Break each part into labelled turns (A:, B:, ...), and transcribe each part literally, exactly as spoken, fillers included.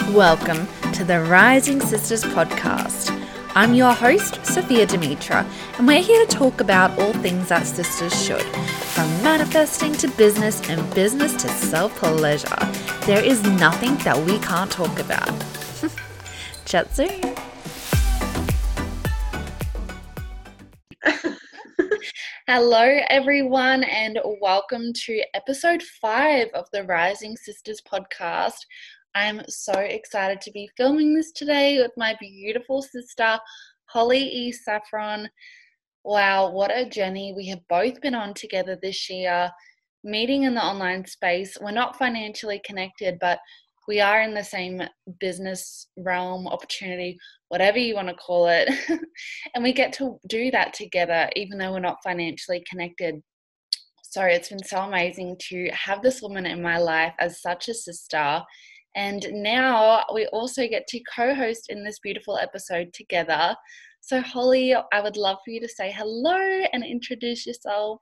A: Welcome to the Rising Sisters podcast. I'm your host, Sophia Dimitra, and we're here to talk about all things that sisters should. From manifesting to business and business to self-pleasure, there is nothing that we can't talk about. Chat soon. Hello, everyone, and welcome to episode five of the Rising Sisters podcast. I'm so excited to be filming this today with my beautiful sister, Holly E. Saffron. Wow, what a journey we have both been on together this year, meeting in the online space. We're not financially connected, but we are in the same business realm, opportunity, whatever you want to call it. And we get to do that together, even though we're not financially connected. So it's been so amazing to have this woman in my life as such a sister. And now we also get to co-host in this beautiful episode together. So Holly, I would love for you to say hello and introduce yourself.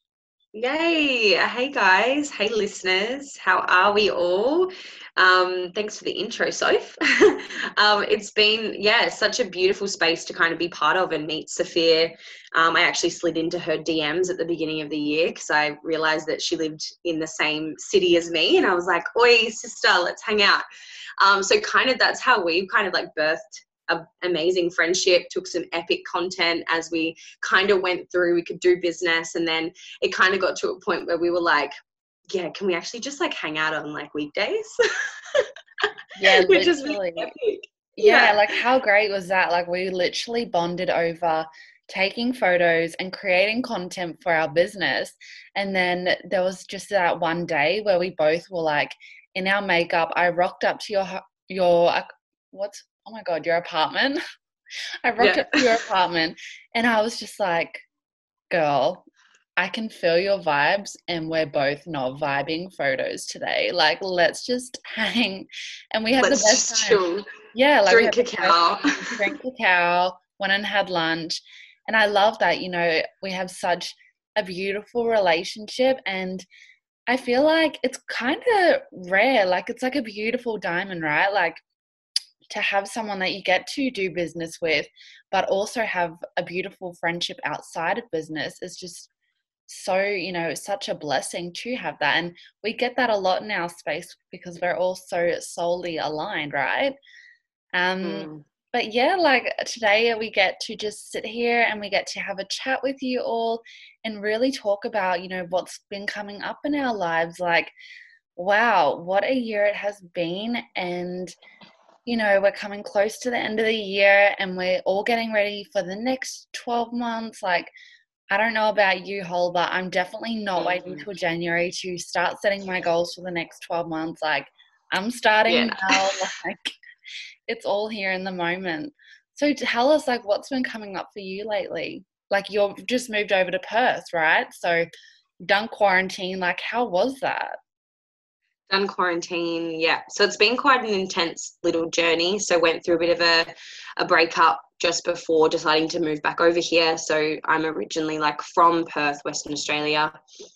B: Yay! Hey guys, hey listeners, how are we all? Um, thanks for the intro, Soph. um, it's been, yeah, such a beautiful space to kind of be part of and meet Sophia. Um, I actually slid into her D Ms at the beginning of the year because I realised that she lived in the same city as me, and I was like, oi, sister, let's hang out. Um, so kind of that's how we kind of like birthed an amazing friendship, took some epic content as we kind of went through, we could do business, and then it kind of got to a point where we were like, yeah, can we actually just like hang out on like weekdays?
A: Yeah,
B: Which is
A: literally.
B: really epic.
A: Yeah,
B: Yeah.
A: like how great was that? Like we literally bonded over taking photos and creating content for our business. And then there was just that one day where we both were like in our makeup. I rocked up to your, your, what's, oh my God, your apartment. I rocked
B: Yeah.
A: up to your apartment and I was just like, girl, I can feel your vibes and we're both not vibing photos today. Like, let's just hang. And we had
B: Let's
A: the best
B: just
A: time.
B: chill.
A: Yeah, like
B: Drink
A: we had the
B: cacao.
A: best time, drink cacao, went and had lunch. And I love that, you know, we have such a beautiful relationship. And I feel like it's kind of rare. Like, it's like a beautiful diamond, right? Like, to have someone that you get to do business with, but also have a beautiful friendship outside of business is just so, you know, such a blessing to have that. And we get that a lot in our space because we're all so soully aligned, right? Um,
B: Mm.
A: but yeah, like today we get to just sit here and we get to have a chat with you all and really talk about, you know, what's been coming up in our lives. Like, wow, what a year it has been. And you know, we're coming close to the end of the year and we're all getting ready for the next twelve months. Like, I don't know about you, Hol, but I'm definitely not waiting till January to start setting my goals for the next twelve months. Like, I'm starting
B: Yeah.
A: now. Like, it's all here in the moment. So tell us, like, what's been coming up for you lately? Like, you've just moved over to Perth, right? So, done quarantine. Like, how was that?
B: Done quarantine, yeah. So it's been quite an intense little journey. So went through a bit of a, a breakup just before deciding to move back over here. So I'm originally like from Perth, Western Australia.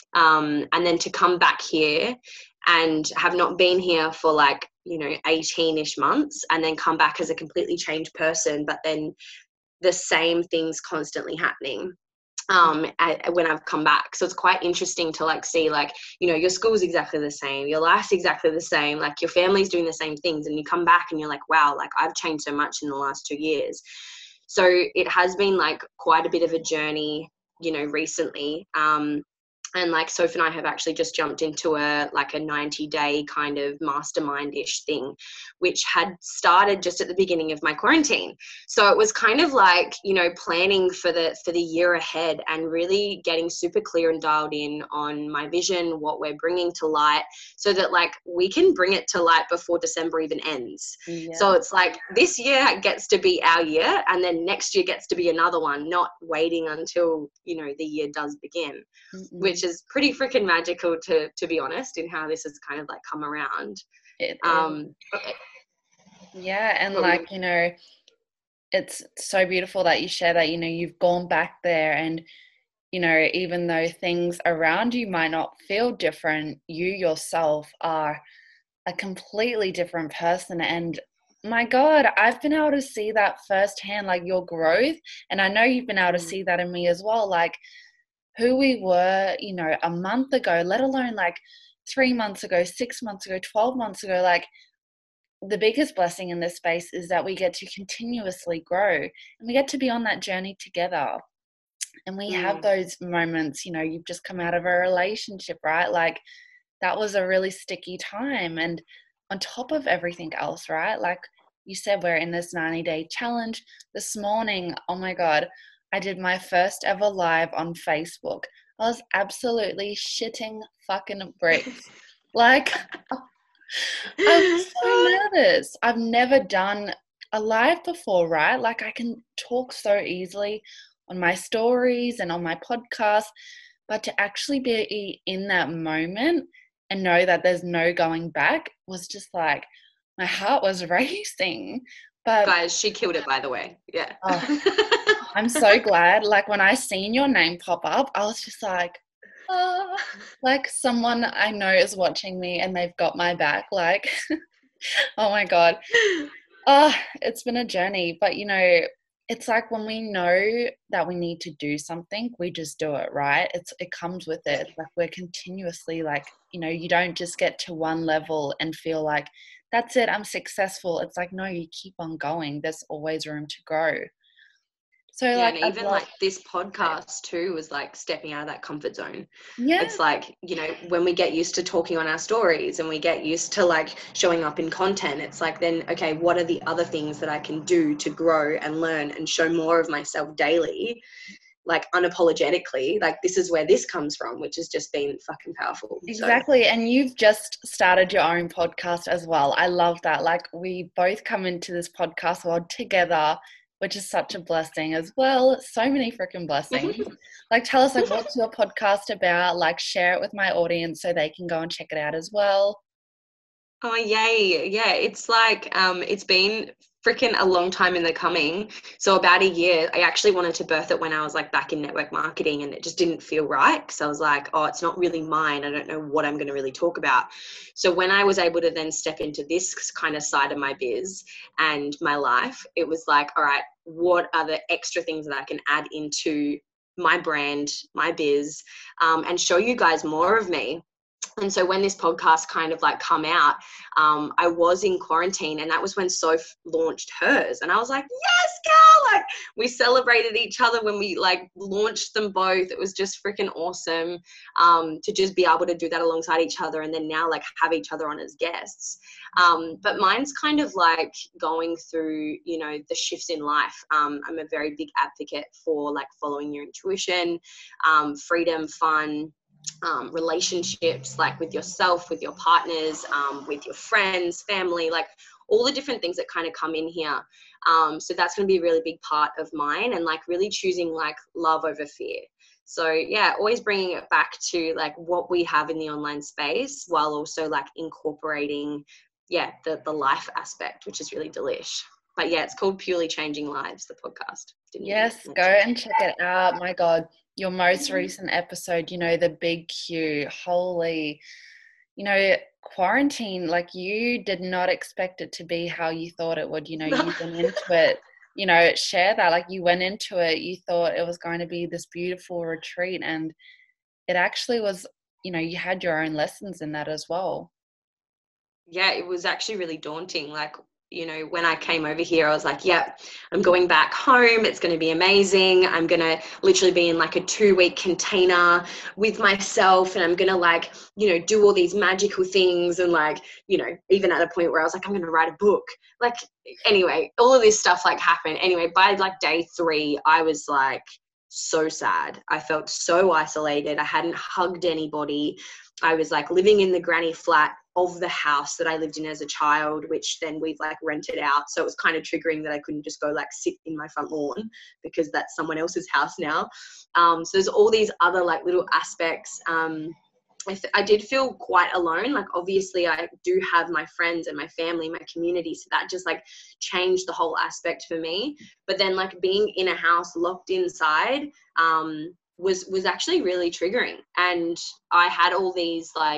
B: Um, and then to come back here and have not been here for like, you know, eighteen-ish months and then come back as a completely changed person, but then the same things constantly happening um I, when I've come back. So it's quite interesting to like see like, you know, your school's exactly the same, your life's exactly the same, like your family's doing the same things, and you come back and you're like, wow, like I've changed so much in the last two years. So it has been like quite a bit of a journey, you know, recently. Um and like Soph and I have actually just jumped into a like a ninety day kind of mastermind-ish thing, which had started just at the beginning of my quarantine. So it was kind of like, you know, planning for the for the year ahead and really getting super clear and dialed in on my vision, what we're bringing to light, so that like we can bring it to light before December even ends.
A: Yeah.
B: So it's like this year gets to be our year, and then next year gets to be another one, not waiting until, you know, the year does begin. Mm-mm. Which is pretty freaking magical, to to be honest, in how this has kind of like come around.
A: It
B: um
A: yeah, and like, you know, it's so beautiful that you share that, you know, you've gone back there and, you know, even though things around you might not feel different, you yourself are a completely different person. And my God, I've been able to see that firsthand, like your growth. And I know you've been able to see that in me as well, like who we were, you know, a month ago, let alone like three months ago, six months ago, twelve months ago. Like the biggest blessing in this space is that we get to continuously grow and we get to be on that journey together. And we mm. have those moments, you know, you've just come out of a relationship, right? Like that was a really sticky time. And on top of everything else, right? Like you said, we're in this ninety day challenge. This morning, oh my God, I did my first ever live on Facebook. I was absolutely shitting fucking bricks. Like, I was so nervous. I've never done a live before, right? Like I can talk so easily on my stories and on my podcast, but to actually be in that moment and know that there's no going back was just like, my heart was racing. But
B: guys, she killed it, by the way. Yeah.
A: Oh, I'm so glad. Like when I seen your name pop up, I was just like, oh, like someone I know is watching me and they've got my back. Like, oh my God. Oh, it's been a journey, but you know, it's like when we know that we need to do something, we just do it, right? It's it comes with it. Like we're continuously like, you know, you don't just get to one level and feel like that's it, I'm successful. It's like, no, you keep on going. There's always room to grow. So
B: yeah,
A: like
B: and even like this podcast too was like stepping out of that comfort zone.
A: Yeah.
B: It's like, you know, when we get used to talking on our stories and we get used to like showing up in content, it's like then, okay, what are the other things that I can do to grow and learn and show more of myself daily, like unapologetically? Like this is where this comes from, which has just been fucking powerful.
A: Exactly.
B: So.
A: And you've just started your own podcast as well. I love that. Like we both come into this podcast world together, which is such a blessing as well. So many freaking blessings. Like tell us like what's your podcast about? Like share it with my audience so they can go and check it out as well.
B: Oh yay. Yeah, it's like um it's been freaking a long time in the coming. So about a year, I actually wanted to birth it when I was like back in network marketing, and it just didn't feel right. So I was like, oh, it's not really mine. I don't know what I'm going to really talk about. So when I was able to then step into this kind of side of my biz and my life, it was like, all right, what are the extra things that I can add into my brand, my biz, um, and show you guys more of me. And so when this podcast kind of like come out, um, I was in quarantine, and that was when Soph launched hers. And I was like, yes, girl, like we celebrated each other when we like launched them both. It was just freaking awesome um, to just be able to do that alongside each other, and then now like have each other on as guests. Um, but mine's kind of like going through, you know, the shifts in life. Um, I'm a very big advocate for like following your intuition, um, freedom, fun, Um, relationships, like with yourself, with your partners, um, with your friends, family, like all the different things that kind of come in here. Um, so that's going to be a really big part of mine, and like really choosing like love over fear. So yeah, always bringing it back to like what we have in the online space, while also like incorporating, yeah, the, the life aspect, which is really delish. But yeah, it's called Purely Changing Lives, the podcast.
A: Didn't yes, go and check it out. My God, your most recent episode, you know, the big Q, holy, you know, quarantine, like you did not expect it to be how you thought it would, you know, you went into it, you know, share that, like you went into it, you thought it was going to be this beautiful retreat, and it actually was, you know, you had your own lessons in that as well.
B: Yeah, it was actually really daunting. Like, you know, when I came over here, I was like, yeah, I'm going back home. It's going to be amazing. I'm going to literally be in like a two week container with myself, and I'm going to like, you know, do all these magical things. And like, you know, even at a point where I was like, I'm going to write a book. Like, anyway, all of this stuff like happened. Anyway, by like day three, I was like so sad. I felt so isolated. I hadn't hugged anybody. I was like living in the granny flat of the house that I lived in as a child, which then we've like rented out. So it was kind of triggering that I couldn't just go like sit in my front lawn because that's someone else's house now. Um, so there's all these other like little aspects. Um, I, th- I did feel quite alone. Like obviously I do have my friends and my family, my community. So that just like changed the whole aspect for me. But then like being in a house locked inside, um, was was actually really triggering. And I had all these like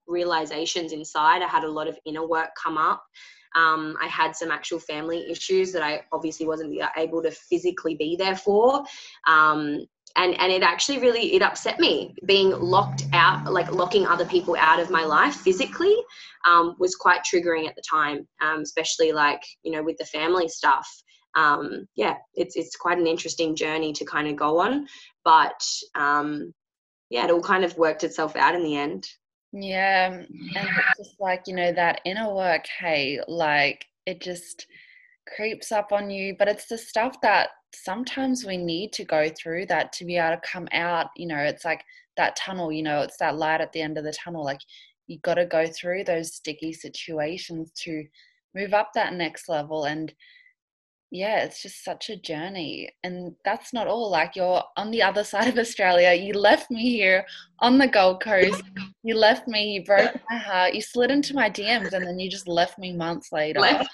B: realizations inside. I had a lot of inner work come up. Um, I had some actual family issues that I obviously wasn't able to physically be there for. Um, and, and it actually really, it upset me being locked out, like locking other people out of my life physically, um, was quite triggering at the time, um, especially like, you know, with the family stuff. Um, yeah, it's, it's quite an interesting journey to kind of go on, but, um, yeah, it all kind of worked itself out in the end.
A: Yeah, and it's just like, you know, that inner work, hey, like it just creeps up on you, but it's the stuff that sometimes we need to go through that to be able to come out. You know, it's like that tunnel, you know, it's that light at the end of the tunnel. Like you got to go through those sticky situations to move up that next level. And yeah, it's just such a journey. And that's not all. Like you're on the other side of Australia. You left me here on the Gold Coast. You left me, you broke my heart. You slid into my D Ms and then you just left me months later.
B: Left.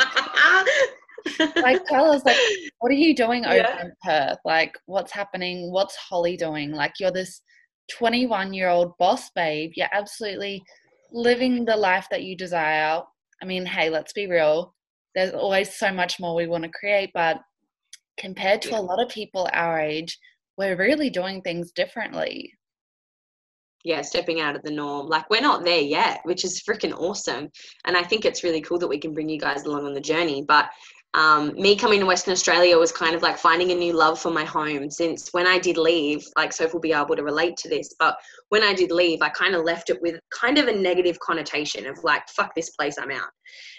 A: Like tell us, like, what are you doing over
B: Yeah.
A: in Perth? Like what's happening? What's Holly doing? Like you're this twenty-one year old boss babe. You're absolutely living the life that you desire. I mean, hey, let's be real. There's always so much more we want to create, but compared to
B: Yeah.
A: a lot of people our age, we're really doing things differently.
B: Yeah, stepping out of the norm. Like we're not there yet, which is freaking awesome. And I think it's really cool that we can bring you guys along on the journey. But um, me coming to Western Australia was kind of like finding a new love for my home, since when I did leave, like Soph will be able to relate to this, but when I did leave, I kind of left it with kind of a negative connotation of like, fuck this place, I'm out.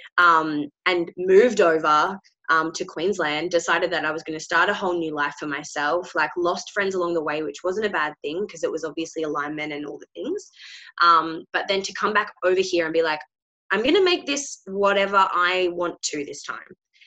B: Um, and moved over um, to Queensland, decided that I was going to start a whole new life for myself, like lost friends along the way, which wasn't a bad thing because it was obviously alignment and all the things. Um, but then to come back over here and be like, I'm going to make this whatever I want to this time.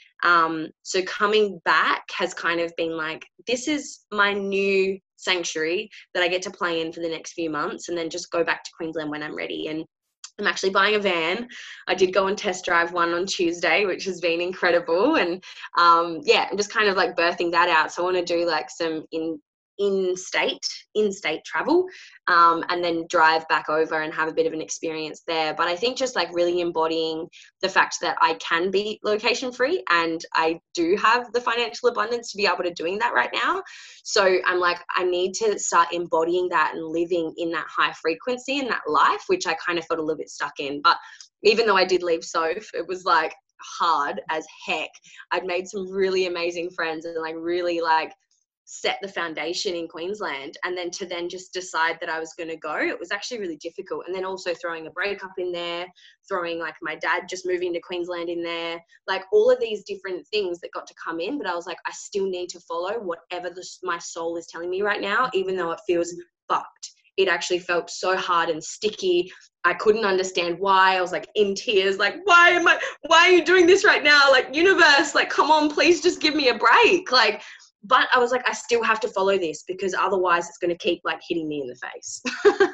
B: Um, so coming back has kind of been like, this is my new sanctuary that I get to play in for the next few months, and then just go back to Queensland when I'm ready. And I'm actually buying a van. I did go and test drive one on Tuesday, which has been incredible. And um, yeah, I'm just kind of like birthing that out. So I want to do like some in in-state, in-state travel, um, and then drive back over and have a bit of an experience there. But I think just like really embodying the fact that I can be location free, and I do have the financial abundance to be able to doing that right now. So I'm like, I need to start embodying that and living in that high frequency in that life, which I kind of felt a little bit stuck in. But even though I did leave Soph, it was like hard as heck. I'd made some really amazing friends and like really like set the foundation in Queensland, and then to then just decide that I was going to go, it was actually really difficult. And then also throwing a breakup in there, throwing like my dad just moving to Queensland in there, like all of these different things that got to come in. But I was like, I still need to follow whatever the, my soul is telling me right now, even though it feels fucked. It actually felt so hard and sticky. I couldn't understand why. I was like in tears, like, why am I, why are you doing this right now? Like, universe, like, come on, please just give me a break. Like, but I was like, I still have to follow this because otherwise it's going to keep like hitting me in the face.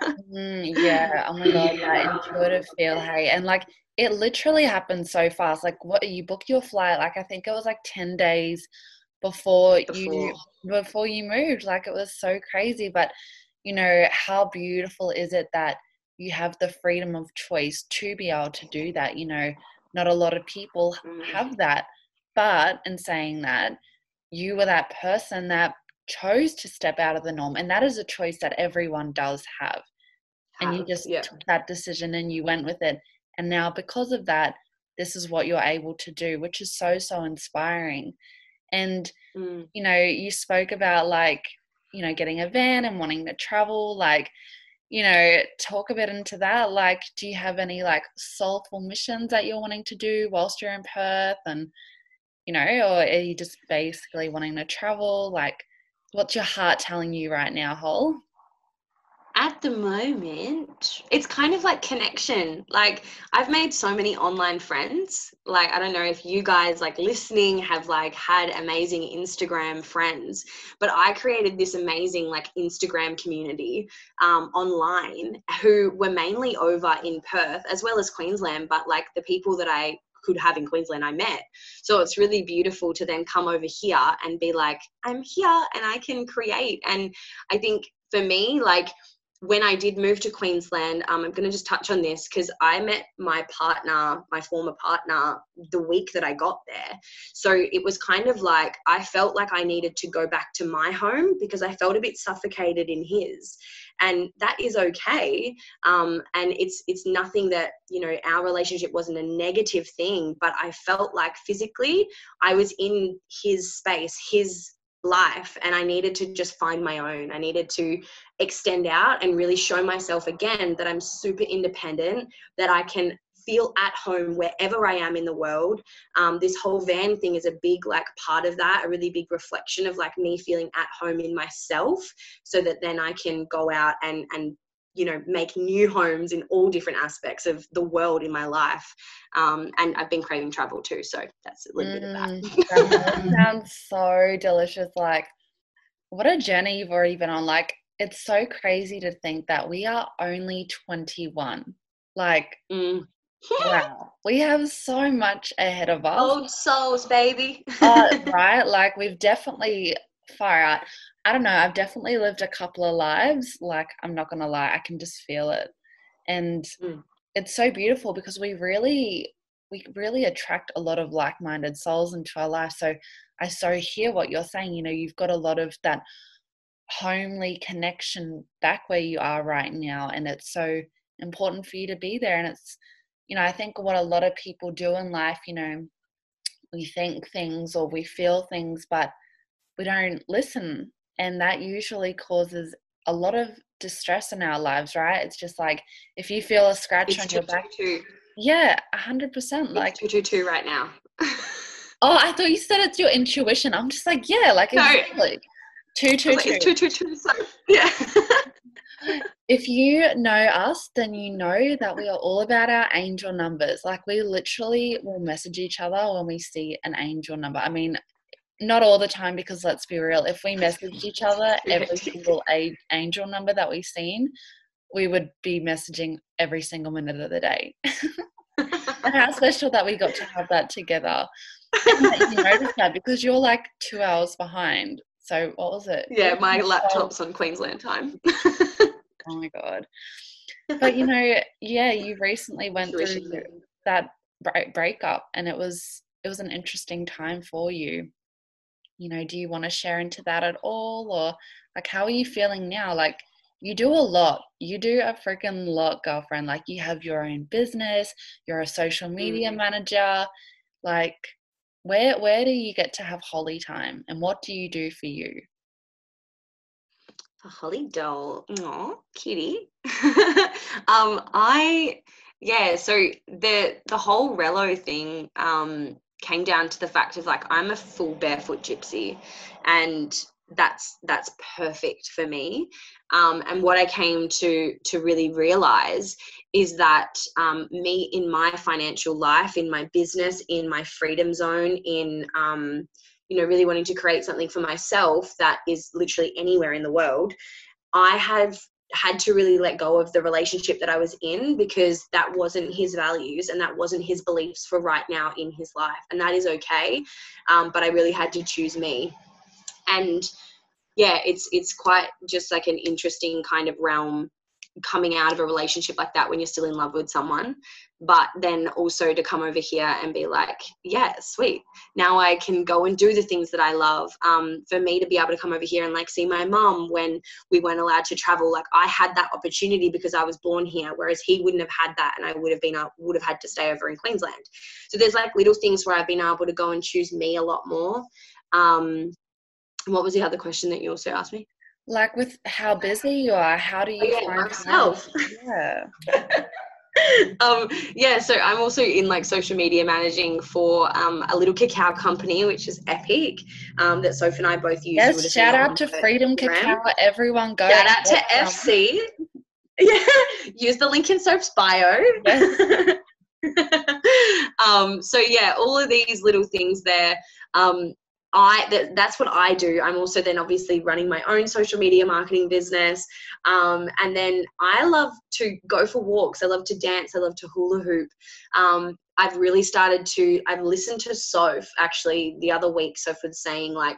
A: Mm, yeah. Oh my God, that intuitive feel, hey. And like it literally happened so fast. Like what you booked your flight, like I think it was like ten days before,
B: Before.
A: you before you moved. Like it was so crazy. But you know, how beautiful is it that you have the freedom of choice to be able to do that? You know, not a lot of people have that. But in saying that, you were that person that chose to step out of the norm, and that is a choice that everyone does have. And you just
B: yeah.
A: took that decision and you went with it, and now because of that, this is what you're able to do, which is so so inspiring. And
B: Mm.
A: you know, you spoke about like, you know, getting a van and wanting to travel, like, you know, talk a bit into that. Like, do you have any like soulful missions that you're wanting to do whilst you're in Perth? And you know, or are you just basically wanting to travel? Like, what's your heart telling you right now, Hol?
B: At the moment, it's kind of like connection. Like I've made so many online friends. Like, I don't know if you guys like listening have like had amazing Instagram friends, but I created this amazing like Instagram community um, online who were mainly over in Perth as well as Queensland, but like the people that I could have in Queensland I met. So it's really beautiful to then come over here and be like, I'm here and I can create. And I think for me, like, when I did move to Queensland, um, I'm going to just touch on this because I met my partner, my former partner, the week that I got there. So it was kind of like I felt like I needed to go back to my home because I felt a bit suffocated in his. And that is okay. Um, and it's it's nothing that, you know, our relationship wasn't a negative thing, but I felt like physically I was in his space, his life, and I needed to just find my own. I needed to extend out and really show myself again that I'm super independent, that I can feel at home wherever I am in the world. Um, this whole van thing is a big like part of that, a really big reflection of like me feeling at home in myself, so that then I can go out and and you know, make new homes in all different aspects of the world in my life. Um, and I've been craving travel too. So that's a little
A: Mm,
B: bit of
A: that
B: that.
A: sounds so delicious. Like, what a journey you've already been on. Like, it's so crazy to think that we are only twenty-one. Like,
B: Mm.
A: wow, we have so much ahead of us.
B: Old souls, baby.
A: Uh, right? Like, we've definitely far out. I don't know. I've definitely lived a couple of lives. Like, I'm not gonna lie, I can just feel it, and
B: Mm.
A: it's so beautiful because we really, we really attract a lot of like-minded souls into our life. So I so hear what you're saying. You know, you've got a lot of that homely connection back where you are right now, and it's so important for you to be there. And it's, you know, I think what a lot of people do in life, you know, we think things or we feel things, but we don't listen, and that usually causes a lot of distress in our lives, right? It's just like if you feel a scratch
B: It's
A: on
B: two
A: your back,
B: two two.
A: yeah, a hundred percent. Like,
B: It's two two two right now.
A: oh, I thought you said it's your intuition. I'm just like, yeah, like
B: No,
A: exactly. Two
B: I
A: two
B: was like,
A: two.
B: it's two two two. So yeah.
A: If you know us, then you know that we are all about our angel numbers. Like, we literally will message each other when we see an angel number. I mean, not all the time, because let's be real, if we messaged each other every single a- angel number that we've seen, we would be messaging every single minute of the day. And how special that we got to have that together. And that you noticed that because you're like two hours behind. So what was it?
B: Yeah,
A: It was
B: my
A: like twelve.
B: laptop's on Queensland time.
A: Oh my God. But you know, yeah, you recently went through
B: Intuition.
A: that break- breakup, and it was it was an interesting time for you. You know, do you want to share into that at all? Or like, how are you feeling now? Like, you do a lot. You do a freaking lot, girlfriend. Like, you have your own business, you're a social media
B: Mm.
A: manager. Like, where where do you get to have Holly time, and what do you do for you?
B: A Holly doll. Aw, kitty. um, I yeah, so the the whole Relo thing um came down to the fact of like I'm a full barefoot gypsy, and that's that's perfect for me. Um, and what I came to to really realize is that um, me in my financial life, in my business, in my freedom zone, in um, you know, really wanting to create something for myself that is literally anywhere in the world, I have had to really let go of the relationship that I was in because that wasn't his values and that wasn't his beliefs for right now in his life. And that is okay. Um, but I really had to choose me. And yeah, it's, it's quite just like an interesting kind of realm coming out of a relationship like that when you're still in love with someone, but then also to come over here and be like, yeah, sweet, now I can go and do the things that I love. Um, for me to be able to come over here and like see my mum when we weren't allowed to travel, like I had that opportunity because I was born here, whereas he wouldn't have had that, and I would have been uh, would have had to stay over in Queensland. So there's like little things where I've been able to go and choose me a lot more. Um, what was the other question that you also asked me?
A: Like, with how busy you are, how do
B: Oh,
A: you
B: yeah,
A: find time?
B: myself.
A: Yeah.
B: um, yeah, so I'm also in like social media managing for um, a little cacao company, which is Epic, um, that Soph and I both use. You would
A: Yes,
B: have seen
A: shout
B: it
A: out
B: on
A: to
B: her
A: Freedom
B: Instagram.
A: Cacao. Everyone go
B: Shout
A: and
B: out to
A: get
B: F
A: some.
B: C. Yeah, use the link in Soph's bio.
A: Yes.
B: um, so yeah, all of these little things there. Um, I that, that's what I do. I'm also then obviously running my own social media marketing business. Um, and then I love to go for walks. I love to dance. I love to hula hoop. Um, I've really started to, I've listened to Soph actually the other week. Soph was saying like,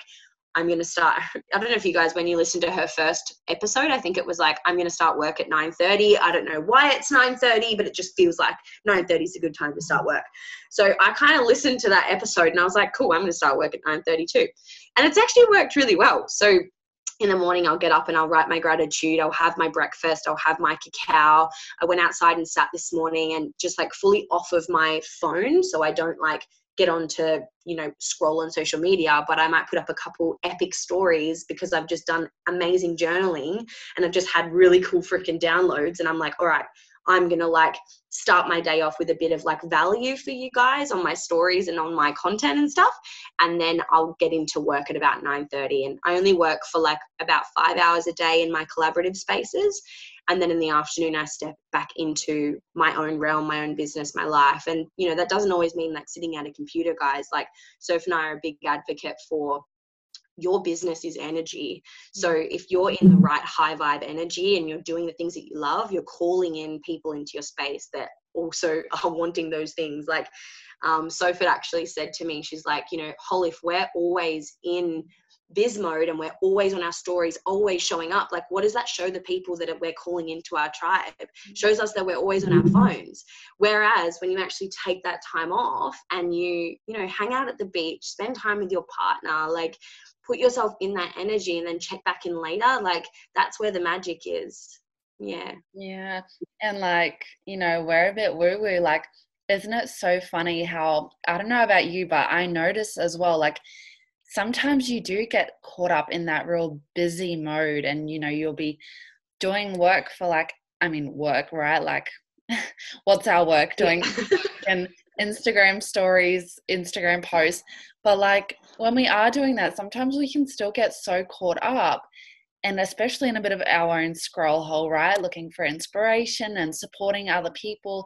B: I'm going to start, I don't know if you guys, when you listen to her first episode, I think it was like, I'm going to start work at nine thirty. I don't know why it's nine thirty, but it just feels like nine thirty is a good time to start work. So I kind of listened to that episode and I was like, cool, I'm going to start work at nine thirty too. And it's actually worked really well. So in the morning, I'll get up and I'll write my gratitude. I'll have my breakfast. I'll have my cacao. I went outside and sat this morning and just like fully off of my phone. So I don't like get on to, you know, scroll on social media, but I might put up a couple epic stories because I've just done amazing journaling and I've just had really cool freaking downloads. And I'm like, all right, I'm going to like start my day off with a bit of like value for you guys on my stories and on my content and stuff. And then I'll get into work at about nine thirty. And I only work for like about five hours a day in my collaborative spaces. And then in the afternoon, I step back into my own realm, my own business, my life. And, you know, that doesn't always mean like sitting at a computer, guys. Like Soph and I are a big advocate for your business is energy. So if you're in the right high vibe energy and you're doing the things that you love, you're calling in people into your space that also are wanting those things. Like um, Soph had actually said to me, she's like, you know, Holly, if we're always in biz mode and we're always on our stories, always showing up, like what does that show the people that we're calling into our tribe? Shows us that we're always on our phones. Whereas when you actually take that time off and you, you know, hang out at the beach, spend time with your partner, like put yourself in that energy and then check back in later, like that's where the magic is. Yeah.
A: Yeah. And like, you know, we're a bit woo-woo. Like, isn't it so funny how, I don't know about you, but I notice as well, like sometimes you do get caught up in that real busy mode and, you know, you'll be doing work for like, I mean, work, right? Like what's our work doing? And Instagram stories, Instagram posts. But like when we are doing that, sometimes we can still get so caught up, and especially in a bit of our own scroll hole, right? Looking for inspiration and supporting other people.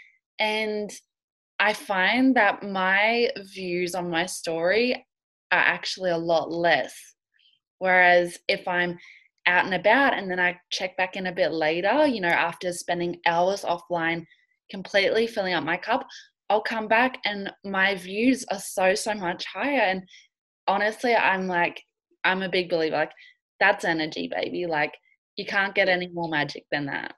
A: And I find that my views on my story are actually a lot less. Whereas if I'm out and about and then I check back in a bit later, you know, after spending hours offline, completely filling up my cup, I'll come back and my views are so, so much higher. And honestly, I'm like, I'm a big believer, like that's energy, baby. Like you can't get any more magic than that.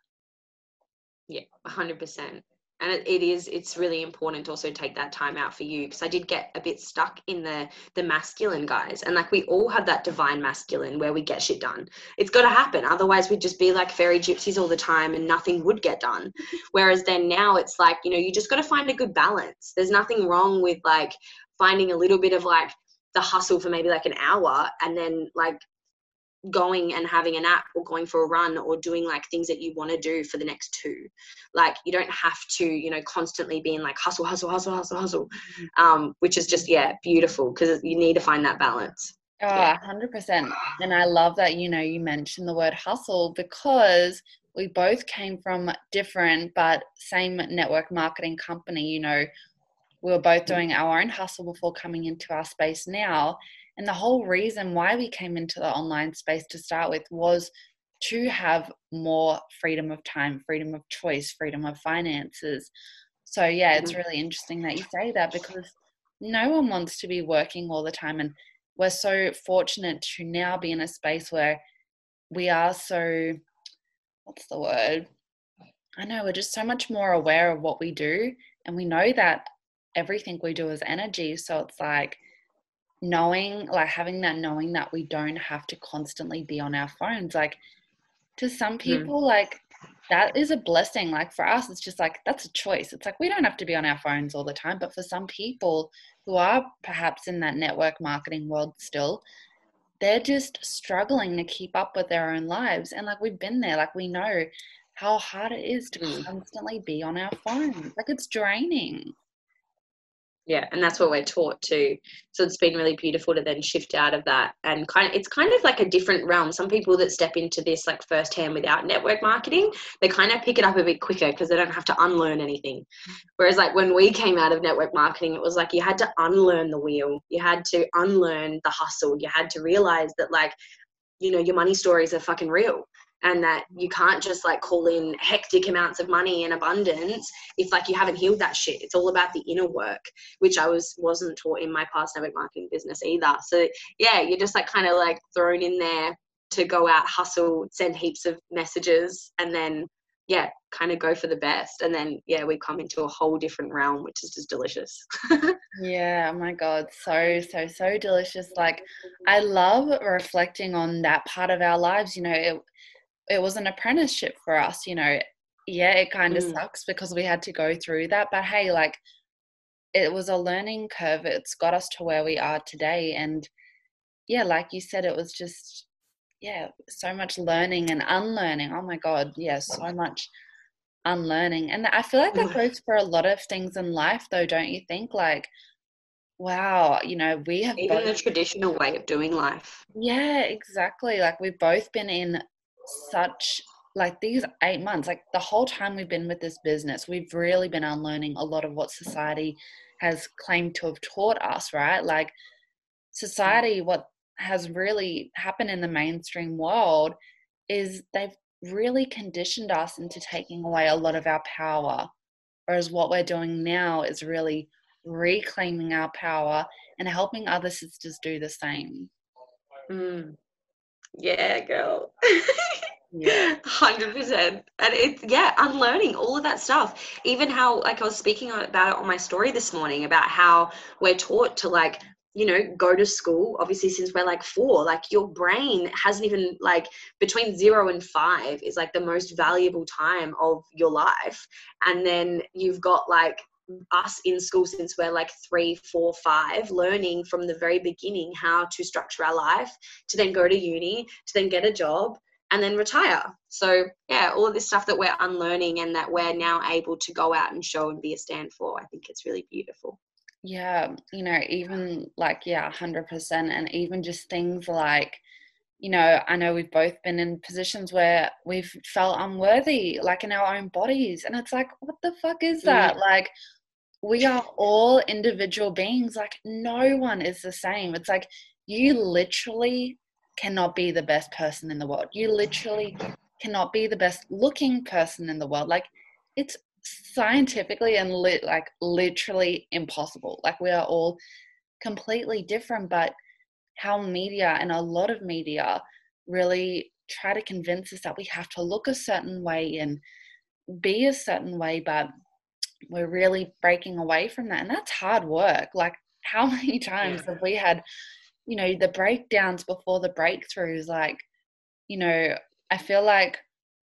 B: Yeah, one hundred percent. And it, it is, it's really important to also take that time out for you, because I did get a bit stuck in the the masculine, guys. And like we all have that divine masculine where we get shit done. It's got to happen. Otherwise we'd just be like fairy gypsies all the time and nothing would get done. Whereas then now it's like, you know, you just got to find a good balance. There's nothing wrong with like finding a little bit of like the hustle for maybe like an hour and then like going and having a nap or going for a run or doing like things that you want to do for the next two. Like you don't have to, you know, constantly being like hustle, hustle, hustle, hustle, hustle, um, which is just, yeah, beautiful, because you need to find that balance.
A: Oh,
B: yeah.
A: one hundred percent. And I love that, you know, you mentioned the word hustle, because we both came from different but same network marketing company. You know, we were both doing our own hustle before coming into our space now. And the whole reason why we came into the online space to start with was to have more freedom of time, freedom of choice, freedom of finances. So yeah, it's really interesting that you say that, because no one wants to be working all the time. And we're so fortunate to now be in a space where we are so, what's the word? I know, we're just so much more aware of what we do. And we know that everything we do is energy. So it's like, knowing, like having that knowing that we don't have to constantly be on our phones. Like to some people, mm. like that is a blessing. Like for us, it's just like, that's a choice. It's like, we don't have to be on our phones all the time. But for some people who are perhaps in that network marketing world still, they're just struggling to keep up with their own lives. And like, we've been there, like we know how hard it is to mm. constantly be on our phones. Like it's draining.
B: Yeah, and that's what we're taught too. So it's been really beautiful to then shift out of that, and kind of, it's kind of like a different realm. Some people that step into this like firsthand without network marketing, they kind of pick it up a bit quicker because they don't have to unlearn anything. Whereas like when we came out of network marketing, it was like you had to unlearn the wheel. You had to unlearn the hustle. You had to realize that like, you know, your money stories are fucking real. and that you can't just like call in hectic amounts of money and abundance if like you haven't healed that shit. It's all about the inner work, which I was wasn't taught in my past network marketing business either. So yeah, you're just like kind of like thrown in there to go out, hustle, send heaps of messages, and then yeah, kind of go for the best. And then yeah, we come into a whole different realm, which is just delicious.
A: Yeah, oh my God, so, so, so delicious. Like, I love reflecting on that part of our lives. You know, it, it was an apprenticeship for us, you know. Yeah, it kind of
B: Mm.
A: sucks because we had to go through that. But hey, like, it was a learning curve. It's got us to where we are today. And yeah, like you said, it was just, yeah, so much learning and unlearning. Oh my God, yeah, so much unlearning. And I feel like that goes for a lot of things in life, though, don't you think? Like, wow, you know, we have
B: Even
A: both,
B: the traditional way of doing life.
A: yeah, exactly. Like, we've both been in such, like, these eight months, like, the whole time we've been with this business, we've really been unlearning a lot of what society has claimed to have taught us, right? Like, society, what has really happened in the mainstream world is they've really conditioned us into taking away a lot of our power. Whereas what we're doing now is really reclaiming our power and helping other sisters do the same.
B: Mm. Yeah, girl.
A: Yeah.
B: one hundred percent. And it's, yeah, unlearning all of that stuff. Even how, like, I was speaking about it on my story this morning about how we're taught to, like, you know, go to school, obviously, since we're like four. Like, your brain hasn't even, like, between zero and five is like the most valuable time of your life. And then you've got, like, us in school since we're like three, four, five, learning from the very beginning how to structure our life, to then go to uni, to then get a job, and then retire. So yeah, all of this stuff that we're unlearning and that we're now able to go out and show and be a stand for, I think it's really beautiful.
A: Yeah, you know, even like, yeah, one hundred percent. And even just things like, you know, I know we've both been in positions where we've felt unworthy, like in our own bodies. And it's like, what the fuck is that?
B: Mm.
A: Like, we are all individual beings. Like, no one is the same. It's like, you literally cannot be the best person in the world. You literally cannot be the best looking person in the world. Like, it's scientifically and lit like literally impossible. Like, we are all completely different, but how media and a lot of media really try to convince us that we have to look a certain way and be a certain way, but we're really breaking away from that. And that's hard work. Like, how many times
B: Yeah.
A: have we had, you know, the breakdowns before the breakthroughs? Like, you know, I feel like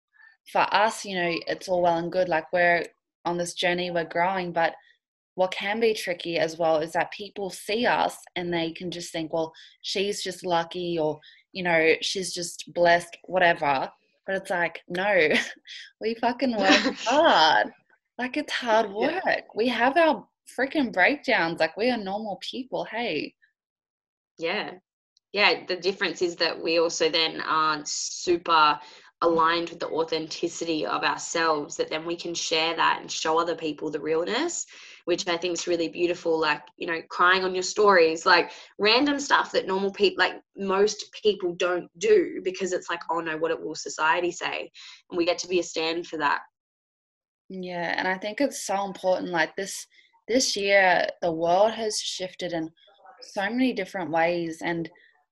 A: for us, you know, it's all well and good. Like, we're on this journey, we're growing, but what can be tricky as well is that people see us and they can just think, well, she's just lucky, or, you know, she's just blessed, whatever. But it's like, no, we fucking work hard. Like, it's hard
B: Yeah.
A: work. We have our freaking breakdowns. Like, we are normal people. Hey.
B: Yeah. Yeah. The difference is that we also then aren't super aligned with the authenticity of ourselves, that then we can share that and show other people the realness, which I think is really beautiful. Like, you know, crying on your stories, like random stuff that normal people, like most people don't do, because it's like, oh no, what will society say? And we get to be a stand for that.
A: Yeah, and I think it's so important. Like, this this year, the world has shifted in so many different ways, and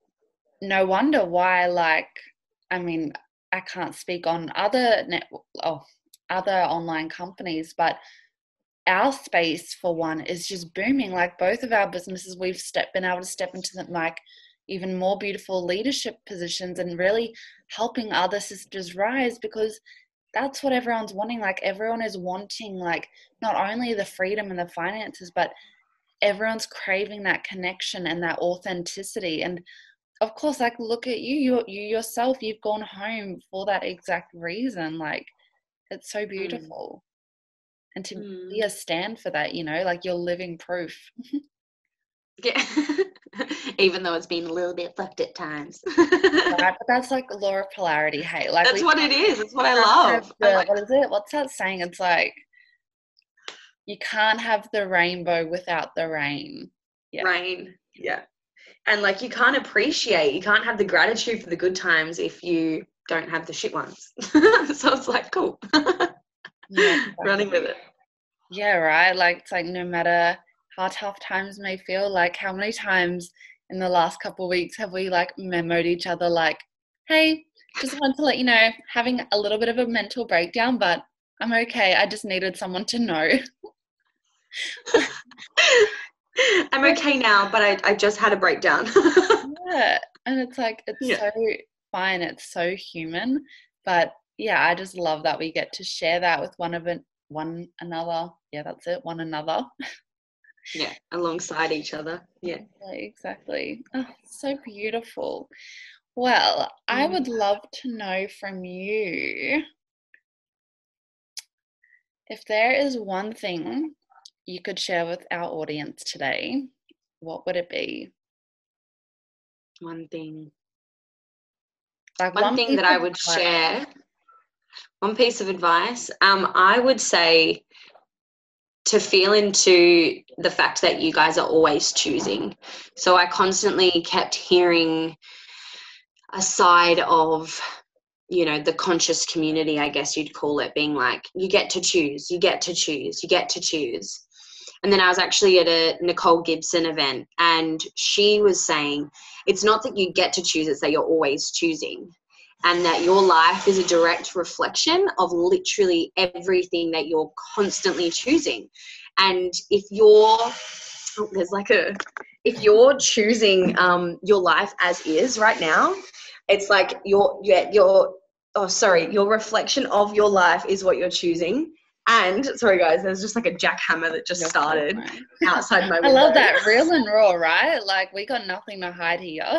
A: no wonder why. Like, I mean, I can't speak on other net, oh, other online companies, but our space for one is just booming. Like, both of our businesses, we've step, been able to step into the, like, even more beautiful leadership positions and really helping other sisters rise, because that's what everyone's wanting. Like, everyone is wanting, like, not only the freedom and the finances, but everyone's craving that connection and that authenticity. And of course, like, look at you, you, you yourself, you've gone home for that exact reason. Like, it's so
B: Mm.
A: beautiful. And to be
B: Mm.
A: a stand for that, you know, like, you're living proof.
B: Yeah. Even though it's been a little bit fucked at times.
A: Right? But that's like law of polarity. Hey, like,
B: That's
A: we
B: what it is. That's what I
A: can't have
B: love. I'm
A: the,
B: like,
A: what is it? What's that saying? It's like, you can't have the rainbow without the rain. Yeah.
B: rain. Yeah. And like, you can't appreciate, you can't have the gratitude for the good times if you don't have the shit ones. So it's like, cool.
A: Yeah,
B: running with it.
A: Yeah, right. Like, it's like no matter how tough times may feel, like how many times in the last couple of weeks have we like memoed each other like, hey, just want to let you know, having a little bit of a mental breakdown, but I'm okay. I just needed someone to know.
B: I'm okay now, but I, I just had a breakdown.
A: Yeah. And it's like, it's
B: Yeah.
A: so fine. It's so human. But yeah, I just love that we get to share that with one of it, one another. Yeah, that's it. One another.
B: Yeah. Alongside each other. Yeah.
A: Exactly. Oh, so beautiful. Well, I would love to know from you if there is one thing you could share with our audience today, what would it be?
B: One thing.
A: Like
B: one,
A: one
B: thing that I would advice. share, one piece of advice, um, I would say to feel into the fact that you guys are always choosing. So I constantly kept hearing a side of, you know, the conscious community, I guess you'd call it, being like, you get to choose, you get to choose, you get to choose. And then I was actually at a Nicole Gibson event, and she was saying, it's not that you get to choose, it's that you're always choosing. And that your life is a direct reflection of literally everything that you're constantly choosing. And if you're, oh, there's like a, if you're choosing um, your life as is right now, it's like your, yeah, your, oh, sorry, your reflection of your life is what you're choosing. And, sorry guys, there's just like a jackhammer that just started outside my window.
A: I love that, real and raw, right? Like, we got nothing to hide here.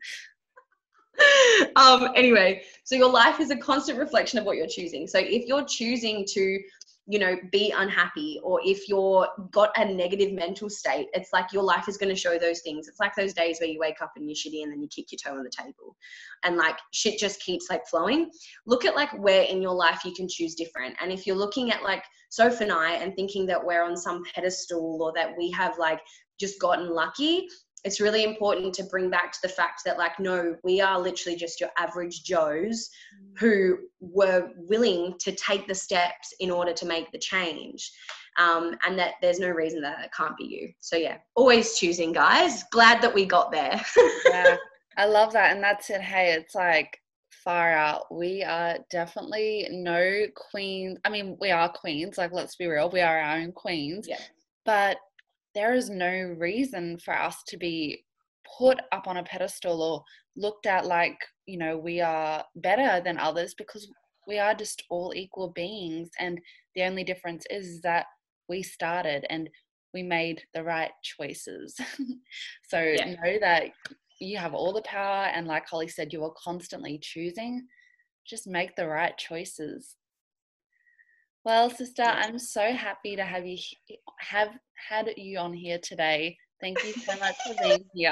B: um, anyway, so your life is a constant reflection of what you're choosing. So if you're choosing to, you know, be unhappy, or if you're got a negative mental state, it's like your life is going to show those things. It's like those days where you wake up and you're shitty and then you kick your toe on the table and like shit just keeps like flowing. Look at like where in your life you can choose different. And if you're looking at like Soph and I and thinking that we're on some pedestal or that we have like just gotten lucky, it's really important to bring back to the fact that like, no, we are literally just your average Joes who were willing to take the steps in order to make the change. Um, and that there's no reason that it can't be you. So yeah, always choosing, guys. Glad that we got there.
A: Yeah, I love that. And that's it. Hey, it's like far out. We are definitely no queens. I mean, we are queens. Like, let's be real. We are our own queens.
B: Yeah.
A: But there is no reason for us to be put up on a pedestal or looked at like, you know, we are better than others, because we are just all equal beings. And the only difference is that we started and we made the right choices. So yeah. Know that you have all the power, and like Holly said, you are constantly choosing. Just make the right choices. Well, sister, I'm so happy to have you have had you on here today. Thank you so much for being here.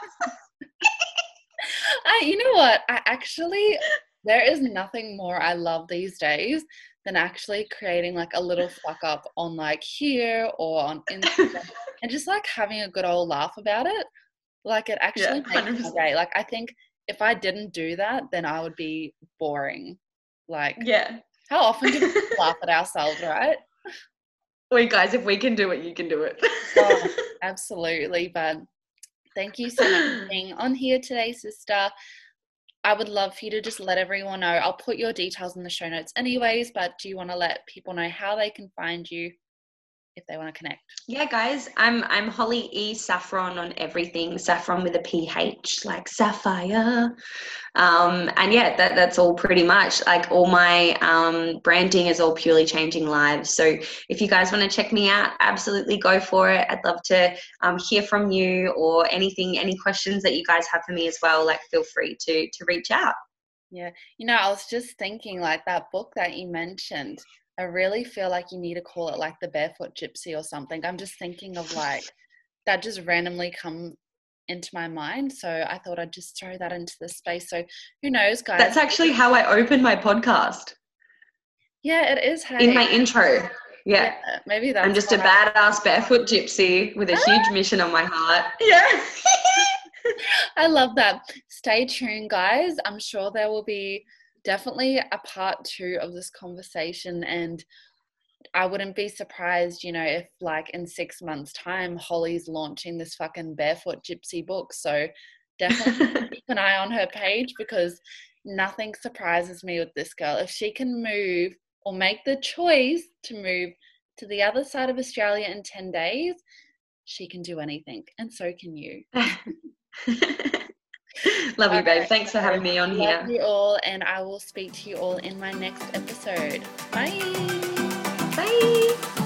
A: I, you know what? I actually, there is nothing more I love these days than actually creating like a little fuck up on like here or on Instagram and just like having a good old laugh about it. Like, it actually yeah, makes my day. Like, I think if I didn't do that, then I would be boring. Like, yeah. How often do we laugh at ourselves, right?
B: Wait, guys, if we can do it, you can do it.
A: Oh, absolutely. But thank you so much for being on here today, sister. I would love for you to just let everyone know. I'll put your details in the show notes anyways, but do you want to let people know how they can find you if they want to connect?
B: Yeah, guys, I'm I'm Holly E. Saffron on everything. Saffron with a P H, like sapphire. Um, and yeah, that, that's all pretty much. Like, all my um, branding is all purely changing lives. So if you guys want to check me out, absolutely go for it. I'd love to um, hear from you, or anything, any questions that you guys have for me as well. Like, feel free to to reach out.
A: Yeah, you know, I was just thinking, like, that book that you mentioned, I really feel like you need to call it like The Barefoot Gypsy or something. I'm just thinking of like, that just randomly come into my mind. So I thought I'd just throw that into the space. So who knows, guys?
B: That's actually how I opened my podcast.
A: Yeah, it is. Hey.
B: In my intro. Yeah.
A: yeah maybe that's
B: I'm just a badass barefoot gypsy with a huge mission on my heart. Yeah.
A: I love that. Stay tuned, guys. I'm sure there will be definitely a part two of this conversation, and I wouldn't be surprised, you know, if like in six months' time, Holly's launching this fucking Barefoot Gypsy book. So definitely keep an eye on her page, because nothing surprises me with this girl. If she can move or make the choice to move to the other side of Australia in ten days, she can do anything. And so can you.
B: Love you, babe.
A: Right,
B: Thanks for having me on
A: love
B: here.
A: Love you all, and I will speak to you all in my next episode. Bye.
B: Bye.